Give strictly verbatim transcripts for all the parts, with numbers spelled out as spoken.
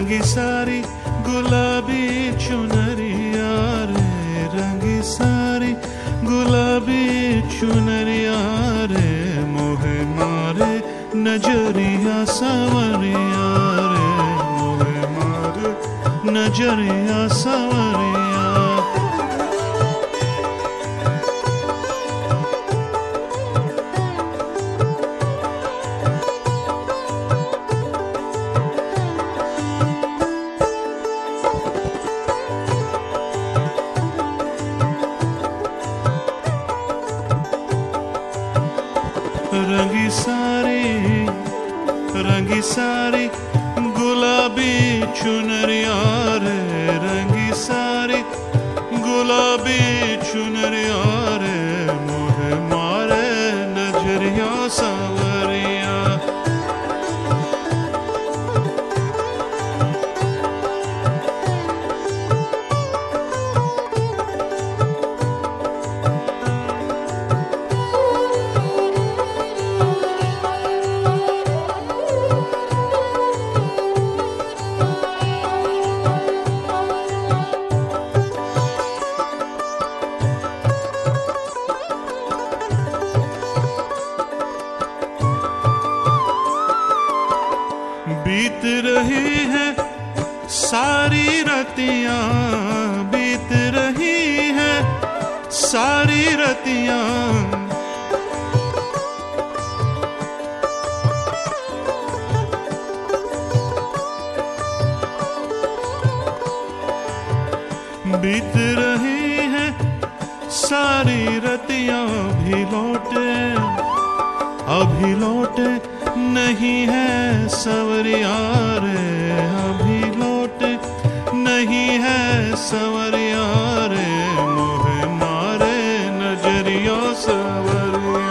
रंगी सारी गुलाबी चुनरिया रे, रंगी सारी गुलाबी चुनरिया रे, मोहे मारे नजरिया सावरिया रे, मोहे मारे नजरिया सावरिया। रंगी सारी रंगी सारी गुलाबी चुनरिया रे, रंगी सारी गुलाबी चुनरिया रे, मोहे मारे नजरिया सावरिया। बीत रही है सारी रतियां, बीत रही है सारी रतियां, बीत रही है सारी रतियां, भी लौटे अभी लौटे नहीं है सवरिया रे, अभी लौटे नहीं है सवरिया रे, मोहे मारे नजरिया सवरिया।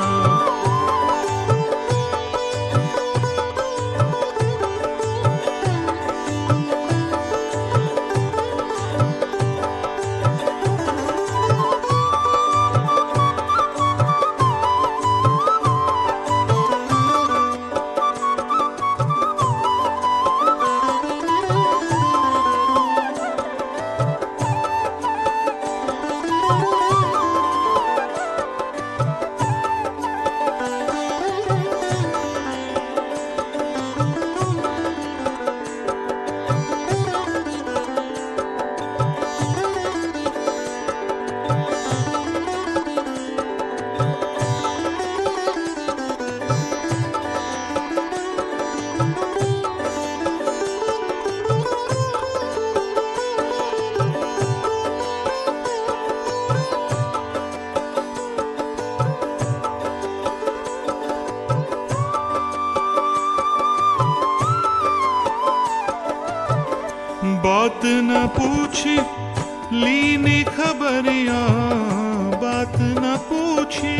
बात न पूछी लीनी खबरिया, बात न पूछी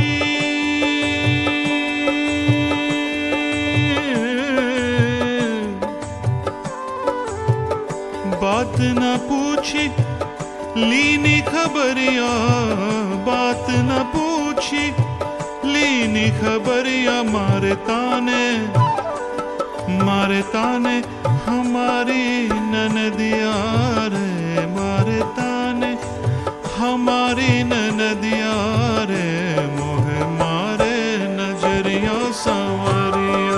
बात न पूछी लीनी खबरिया, बात न पूछी लीनी खबरिया, मारे ताने मारे ताने हमारी ननदिया रे, मारे ताने हमारी ननदिया रे, मोहे मारे नजरिया सावरिया।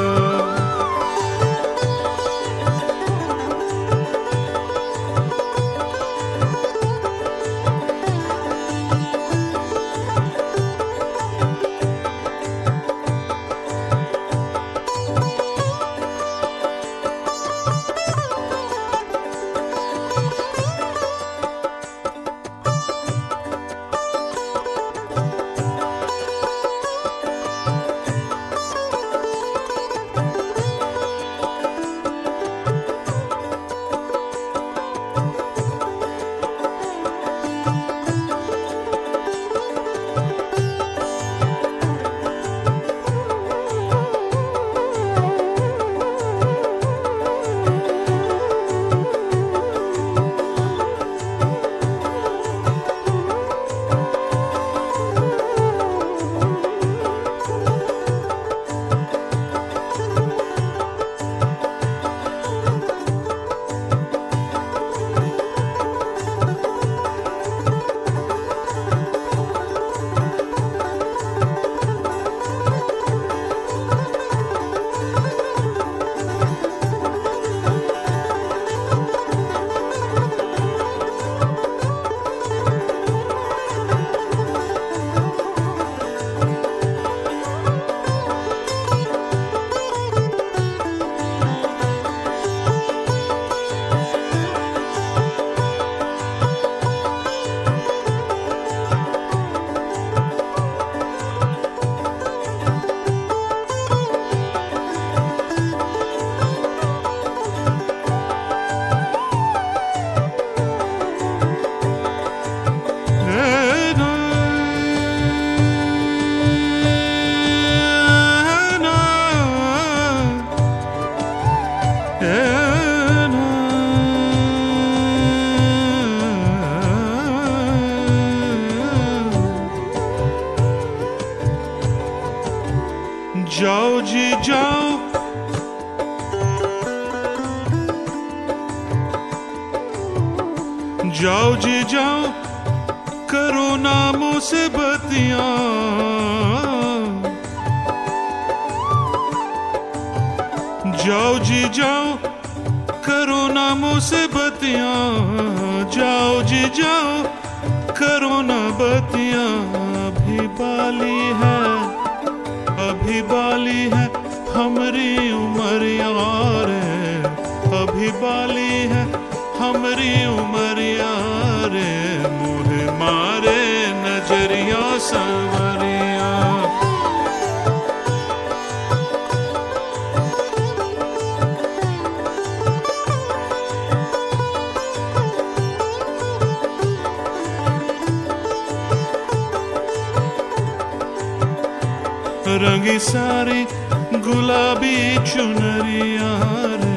जाओ जी जाओ, जाओ जी जाओ, करो नामों से बतियां, जाओ जी जाओ, करो नामों से बतियां, जाओ जी जाओ, करो ना बतियां। अभी बाली है, अभी बाली है हमरी उम्र यारे, अभी बाली है हमरी उम्र यारे, मुझे मारे नजरिया सवरिया। रंगी सारी गुलाबी चुनरिया रे,